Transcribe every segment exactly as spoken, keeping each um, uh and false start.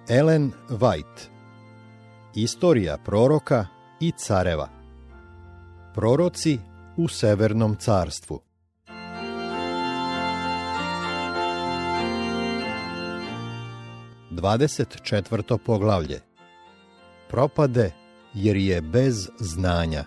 Ellen White. Istorija proroka i careva. Proroci u Severnom carstvu. Dvadeset četvrto poglavlje. Propade jer je bez znanja.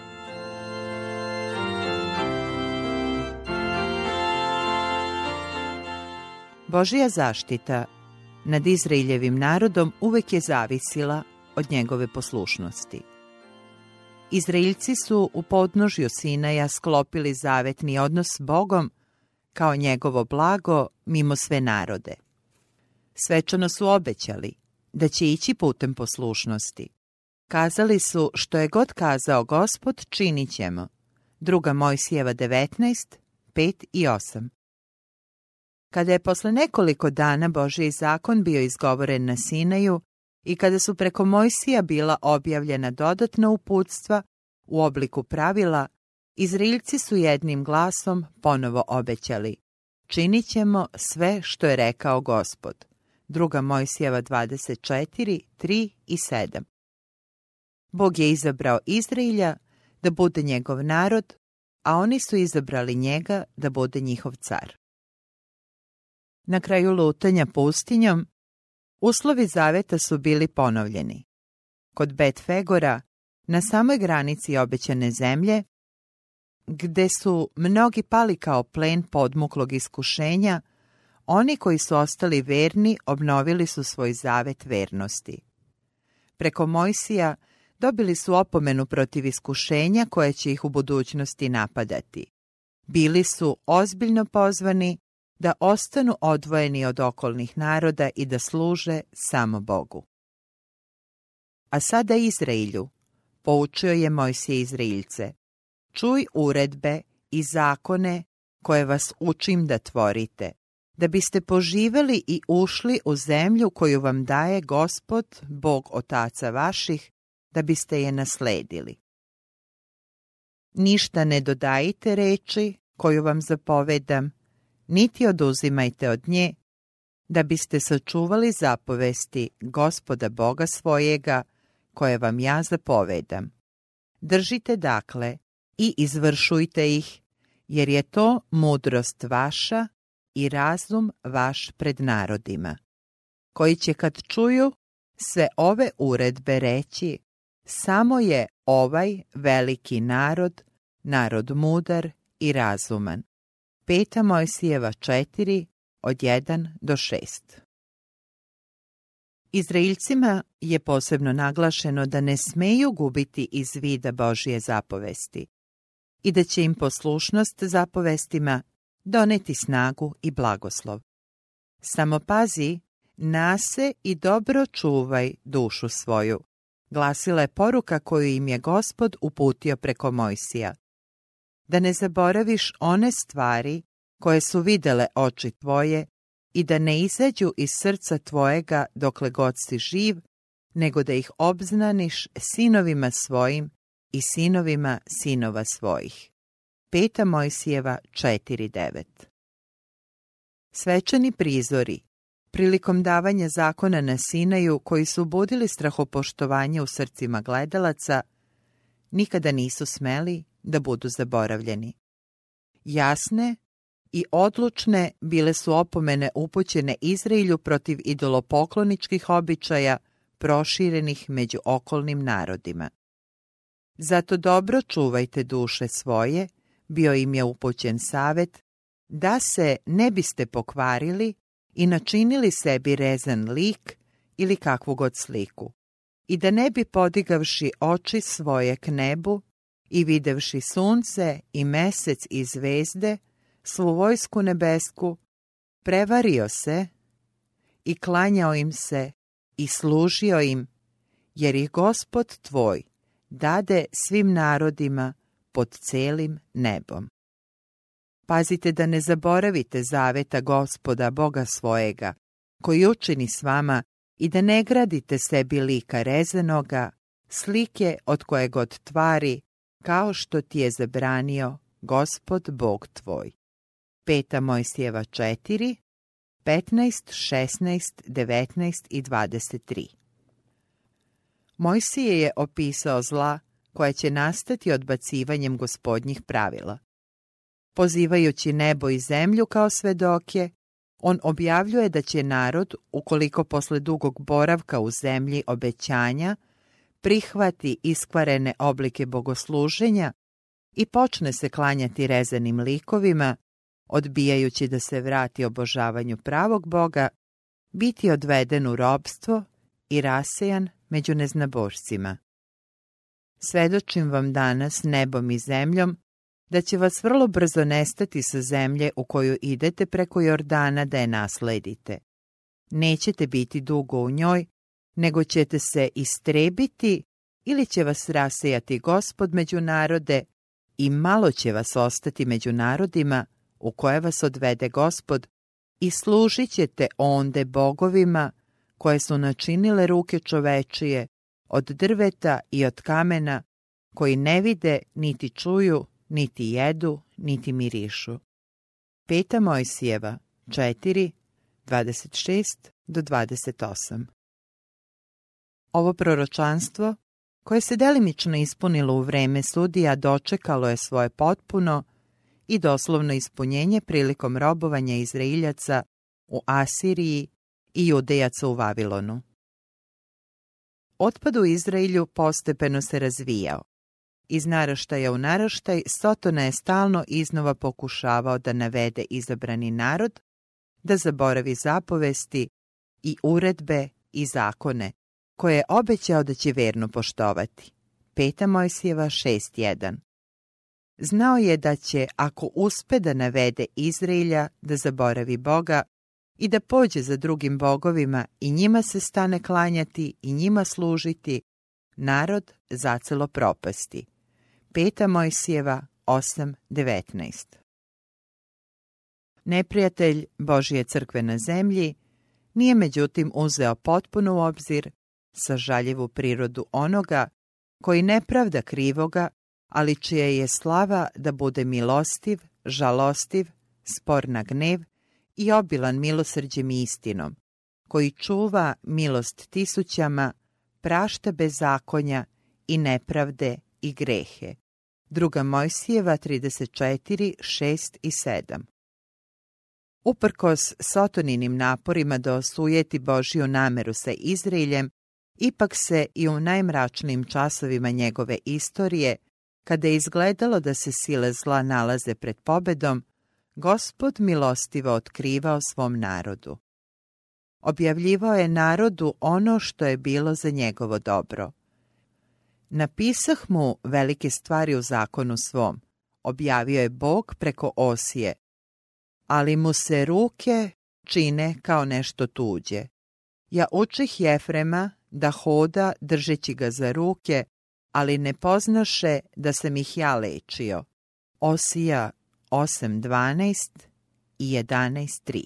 Božja zaštita nad Izraeljevim narodom uvek je zavisila od njegove poslušnosti. Izraeljci su u podnožju Sinaja sklopili zavetni odnos s Bogom kao njegovo blago mimo sve narode. Svečano su obećali da će ići putem poslušnosti. Kazali su što je god kazao Gospod činit ćemo. Druga Mojsijeva devetnaest, pet i osam. Kada je posle nekoliko dana Božji zakon bio izgovoren na Sinaju i kada su preko Mojsija bila objavljena dodatna uputstva u obliku pravila, Izraeljci su jednim glasom ponovo obećali: činit ćemo sve što je rekao Gospod. Druga Mojsijeva dvadeset četiri, tri i sedam. Bog je izabrao Izraelja da bude njegov narod, a oni su izabrali njega da bude njihov car. Na kraju lutanja pustinjom, uslovi zaveta su bili ponovljeni. Kod Bet-Fegora, na samoj granici obećane zemlje, gde su mnogi pali kao plen podmuklog iskušenja, oni koji su ostali verni obnovili su svoj zavet vernosti. Preko Mojsija dobili su opomenu protiv iskušenja koje će ih u budućnosti napadati. Bili su ozbiljno pozvani da ostanu odvojeni od okolnih naroda i da služe samo Bogu. A sada Izraelju, poučio je Mojsije Izraeljce, čuj uredbe i zakone koje vas učim da tvorite, da biste poživeli i ušli u zemlju koju vam daje Gospod, Bog otaca vaših, da biste je nasledili. Ništa ne dodajte reči koju vam zapovedam, niti oduzimajte od nje, da biste sačuvali zapovesti Gospoda Boga svojega, koje vam ja zapovedam. Držite dakle i izvršujte ih, jer je to mudrost vaša i razum vaš pred narodima, koji će kad čuju sve ove uredbe reći: samo je ovaj veliki narod, narod mudar i razuman. Peta Mojsijeva četiri, od jedan do šest. Izraeljcima je posebno naglašeno da ne smeju gubiti iz vida Božje zapovesti i da će im poslušnost zapovestima doneti snagu i blagoslov. Samo pazi na se i dobro čuvaj dušu svoju, glasila je poruka koju im je Gospod uputio preko Mojsija. Da ne zaboraviš one stvari koje su videle oči tvoje i da ne izađu iz srca tvojega dokle god si živ, nego da ih obznaniš sinovima svojim i sinovima sinova svojih. Peta Mojsijeva četiri devet. Svečani prizori prilikom davanja zakona na Sinaju, koji su budili strahopoštovanje u srcima gledalaca, nikada nisu smeli da budu zaboravljeni. Jasne i odlučne bile su opomene upućene Izraelju protiv idolopokloničkih običaja proširenih među okolnim narodima. Zato dobro čuvajte duše svoje, bio im je upućen savet, da se ne biste pokvarili i načinili sebi rezan lik ili kakvu god sliku, i da ne bi podigavši oči svoje k nebu i videvši sunce i mesec i zvezde, svu vojsku nebesku, prevario se i klanjao im se i služio im, jer ih Gospod tvoj dade svim narodima pod celim nebom. Pazite da ne zaboravite zaveta Gospoda Boga svojega, koji učini s vama, i da ne gradite sebi lika rezanoga, slike od koje god tvari, kao što ti je zabranio Gospod Bog tvoj. Peta Mojsijeva četiri, petnaest, šesnaest, devetnaest i dvadeset tri. Mojsije je opisao zla koja će nastati odbacivanjem Gospodnjih pravila. Pozivajući nebo i zemlju kao svedoke, on objavljuje da će narod, ukoliko posle dugog boravka u zemlji obećanja, prihvati iskvarene oblike bogosluženja i počne se klanjati rezanim likovima, odbijajući da se vrati obožavanju pravog Boga, biti odveden u robstvo i rasejan među neznabošcima. Svedočim vam danas nebom i zemljom da će vas vrlo brzo nestati sa zemlje u koju idete preko Jordana da je nasledite. Nećete biti dugo u njoj, nego ćete se istrebiti ili će vas rasejati Gospod među narode i malo će vas ostati među narodima u koje vas odvede Gospod i služit ćete onde bogovima koje su načinile ruke čovečije od drveta i od kamena, koji ne vide, niti čuju, niti jedu, niti mirišu. Peta Mojsijeva, četiri, dvadeset šest do dvadeset osam. Ovo proročanstvo, koje se delimično ispunilo u vreme sudija, dočekalo je svoje potpuno i doslovno ispunjenje prilikom robovanja Izraeljaca u Asiriji i Judejaca u Vavilonu. Otpad u Izraelju postepeno se razvijao. Iz naraštaja u naraštaj Sotona je stalno iznova pokušavao da navede izabrani narod, da zaboravi zapovesti i uredbe i zakone, koje je obećao da će verno poštovati. Peta Mojsijeva šest jedan. Znao je da će, ako uspe da navede Izraelja da zaboravi Boga i da pođe za drugim bogovima i njima se stane klanjati i njima služiti, narod zacelo propasti. Peta Mojsijeva osam devetnaest. Neprijatelj Božje crkve na zemlji nije međutim uzeo potpuno u obzir sažaljivu prirodu onoga koji ne pravda krivoga, ali čija je slava da bude milostiv, žalostiv, spor na gnev i obilan milosrđem i istinom, koji čuva milost tisućama, prašta bezakonja i nepravde i grehe. Druga Mojsijeva trideset četiri, šest i sedam. Uprkos Sotoninim naporima da osujeti Božju nameru sa Izraeljem, ipak se i u najmračnijim časovima njegove istorije, kada je izgledalo da se sile zla nalaze pred pobedom, Gospod milostivo otkrivao svom narodu. Objavljivao je narodu ono što je bilo za njegovo dobro. Napisah mu velike stvari u zakonu svom, objavio je Bog preko Osije, ali mu se ruke čine kao nešto tuđe. Ja učih Jefrema da hoda držeći ga za ruke, ali ne poznaše da sam ih ja lečio. Osija osam dvanaest i jedanaest tri.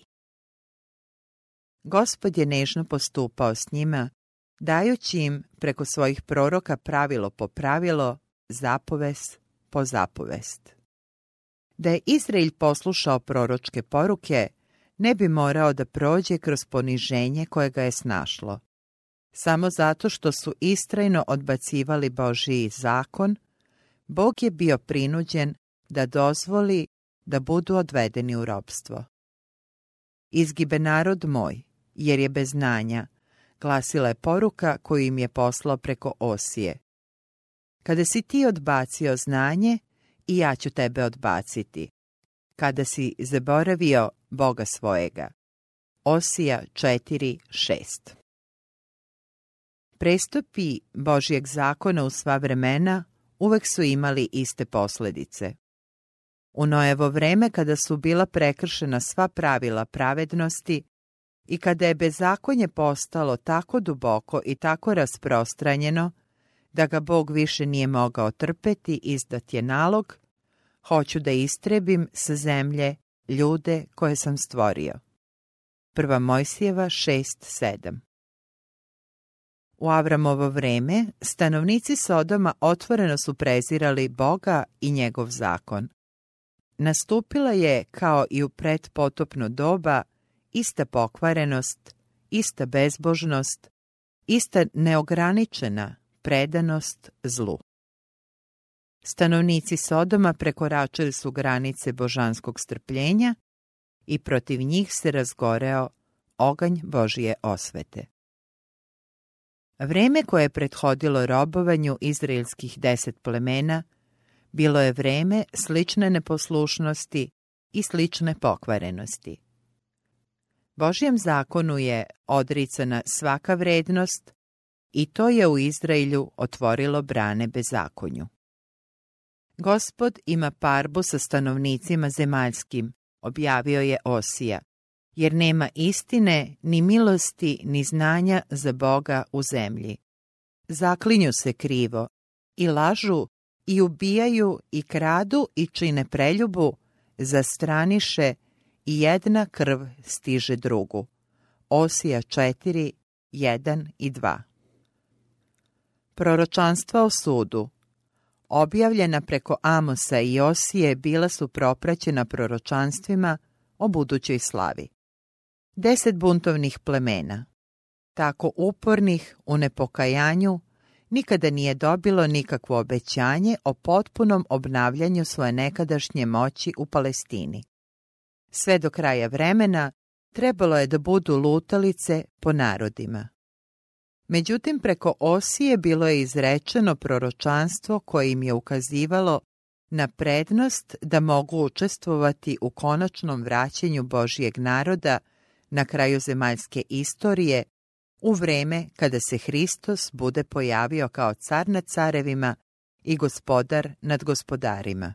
Gospod je nežno postupao s njima, dajući im preko svojih proroka pravilo po pravilo, zapovest po zapovest. Da je Izrael poslušao proročke poruke, ne bi morao da prođe kroz poniženje koje ga je snašlo. Samo zato što su istrajno odbacivali Božji zakon, Bog je bio prinuđen da dozvoli da budu odvedeni u robstvo. Izgibe narod moj, jer je bez znanja, glasila je poruka koju im je poslao preko Osije. Kada si ti odbacio znanje, i ja ću tebe odbaciti. Kada si zaboravio Boga svojega. Osija četiri šest. Prestupi Božjeg zakona u sva vremena uvek su imali iste posljedice. U Noevo vreme, kada su bila prekršena sva pravila pravednosti i kada je bezakonje postalo tako duboko i tako rasprostranjeno da ga Bog više nije mogao trpeti, izdat je nalog: hoću da istrebim sa zemlje ljude koje sam stvorio. Prva Mojsijeva šest sedam. U Avramovo vreme stanovnici Sodoma otvoreno su prezirali Boga i njegov zakon. Nastupila je, kao i u predpotopno doba, ista pokvarenost, ista bezbožnost, ista neograničena predanost zlu. Stanovnici Sodoma prekoračili su granice božanskog strpljenja i protiv njih se razgoreo oganj Božije osvete. Vreme koje je prethodilo robovanju izraelskih deset plemena bilo je vreme slične neposlušnosti i slične pokvarenosti. Božjem zakonu je odricana svaka vrednost i to je u Izraelju otvorilo brane bezakonju. Gospod ima parbu sa stanovnicima zemaljskim, objavio je Osija, jer nema istine, ni milosti, ni znanja za Boga u zemlji. Zaklinju se krivo, i lažu, i ubijaju, i kradu, i čine preljubu, zastraniše, i jedna krv stiže drugu. Osija četiri, jedan i dva. Proročanstva o sudu, objavljena preko Amosa i Osije, bila su propraćena proročanstvima o budućoj slavi. Deset buntovnih plemena, tako upornih u nepokajanju, nikada nije dobilo nikakvo obećanje o potpunom obnavljanju svoje nekadašnje moći u Palestini. Sve do kraja vremena trebalo je da budu lutalice po narodima. Međutim, preko Osije bilo je izrečeno proročanstvo koje im je ukazivalo na prednost da mogu učestvovati u konačnom vraćanju Božijeg naroda na kraju zemaljske istorije, u vreme kada se Hristos bude pojavio kao car nad carevima i gospodar nad gospodarima.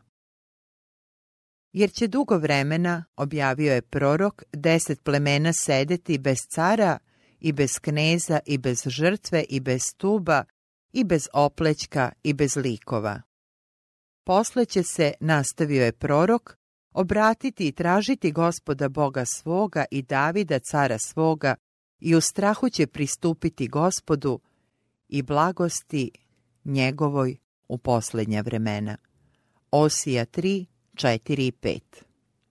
Jer će dugo vremena, objavio je prorok, deset plemena sedeti bez cara i bez kneza i bez žrtve i bez stuba i bez oplećka i bez likova. Posle će se, nastavio je prorok, obratiti i tražiti Gospoda Boga svoga i Davida cara svoga i u strahu će pristupiti Gospodu i blagosti njegovoj u posljednja vremena. Osija tri, četiri i pet.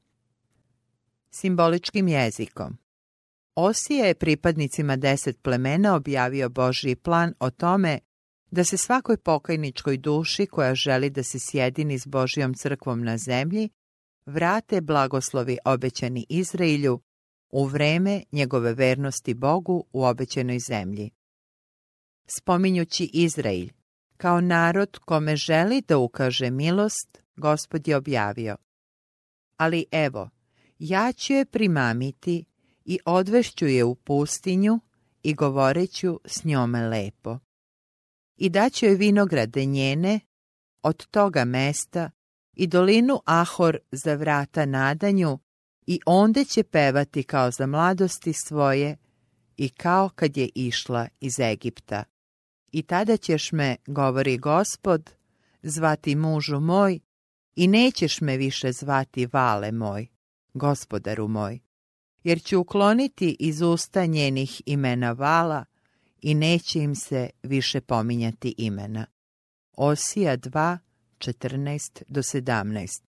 Simboličkim jezikom. Osija je pripadnicima deset plemena objavio Božji plan o tome da se svakoj pokajničkoj duši koja želi da se sjedini s Božjom crkvom na zemlji vrate blagoslovi obećani Izraelju u vreme njegove vernosti Bogu u obećanoj zemlji. Spominjući Izrael kao narod kome želi da ukaže milost, Gospod je objavio: ali evo, ja ću je primamiti i odvešću je u pustinju i govoreću s njome lepo. I daću joj vinograde njene od toga mesta i dolinu Ahor za vrata nadanju i onde će pevati kao za mladosti svoje i kao kad je išla iz Egipta. I tada ćeš me, govori Gospod, zvati mužu moj i nećeš me više zvati vale moj, gospodaru moj, jer ću ukloniti iz usta njenih imena vala i neće im se više pominjati imena. Osija dva, četrnaest do sedamnaest.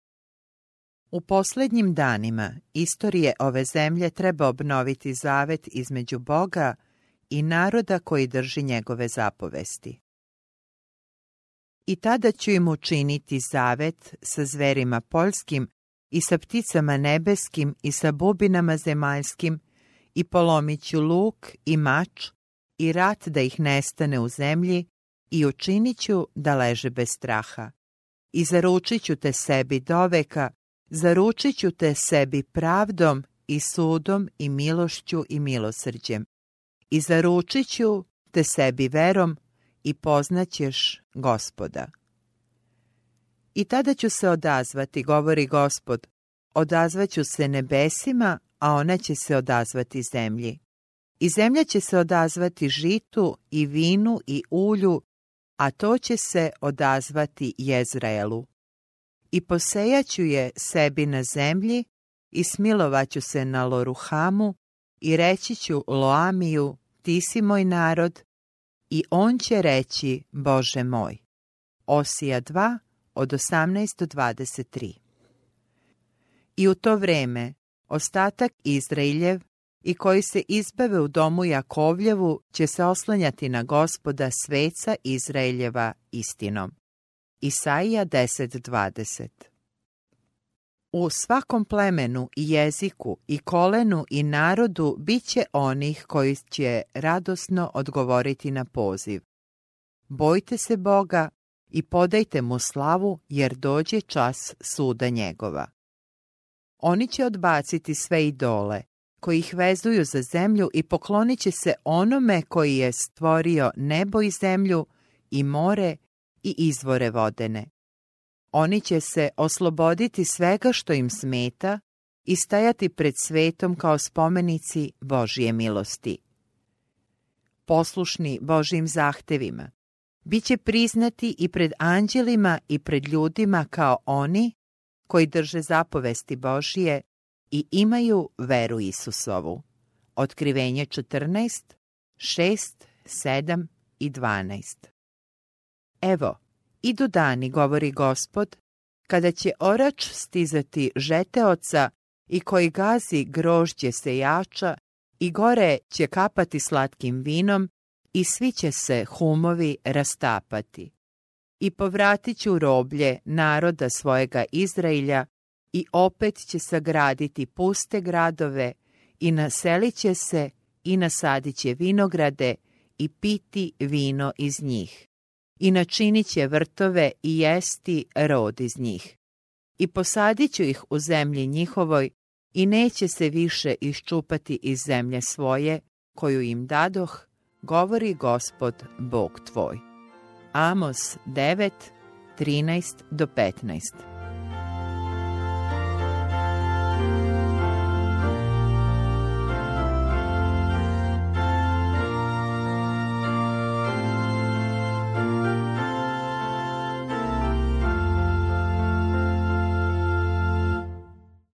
U posljednjim danima istorije ove zemlje treba obnoviti zavet između Boga i naroda koji drži njegove zapovesti. I tada ću im učiniti zavet sa zverima poljskim i sa pticama nebeskim i sa bubinama zemaljskim i polomit ću luk i mač i rat da ih nestane u zemlji i učinit ću da leže bez straha. I zaručit ću te sebi doveka, zaručit ću te sebi pravdom i sudom i milošću i milosrđem. I zaručit ću te sebi verom i poznaćeš Gospoda. I tada ću se odazvati, govori Gospod, odazvaću se nebesima, a ona će se odazvati zemlji. I zemlja će se odazvati žitu i vinu i ulju, a to će se odazvati Jezraelu. I posejaću je sebi na zemlji i smilovaću se na Loruhamu i reći ću Loamiju, ti si moj narod, i on će reći, Bože moj. Osija dva, od osamnaest do dvadeset tri. I u to vreme Ostatak Izraeljev i koji se izbave u domu Jakovljevu će se oslanjati na Gospoda sveca Izraeljeva istinom. Isaija deset dvadeset. U svakom plemenu i jeziku i kolenu i narodu bit će onih koji će radosno odgovoriti na poziv. Bojte se Boga i podajte mu slavu, jer dođe čas suda njegova. Oni će odbaciti sve idole, koji ih vezuju za zemlju, i poklonit će se onome koji je stvorio nebo i zemlju i more i izvore vodene. Oni će se osloboditi svega što im smeta i stajati pred svetom kao spomenici Božje milosti. Poslušni Božjim zahtevima, bit će priznati i pred anđelima i pred ljudima kao oni koji drže zapovesti Božje i imaju veru Isusovu. Otkrivenje četrnaest, šest, sedam i dvanaest. Evo, idu dani, govori Gospod, kada će orač stizati žeteoca i koji gazi grožđe sejača, i gore će kapati slatkim vinom, i svi će se humovi rastapati. I povratit ću roblje naroda svojega Izraelja, i opet će sagraditi puste gradove, i naselit će se, i nasadit će vinograde, i piti vino iz njih. I načinit će vrtove i jesti rod iz njih. I posadit ću ih u zemlji njihovoj, i neće se više iščupati iz zemlje svoje, koju im dadoh, govori Gospod Bog tvoj. Amos devet, trinaest do petnaest.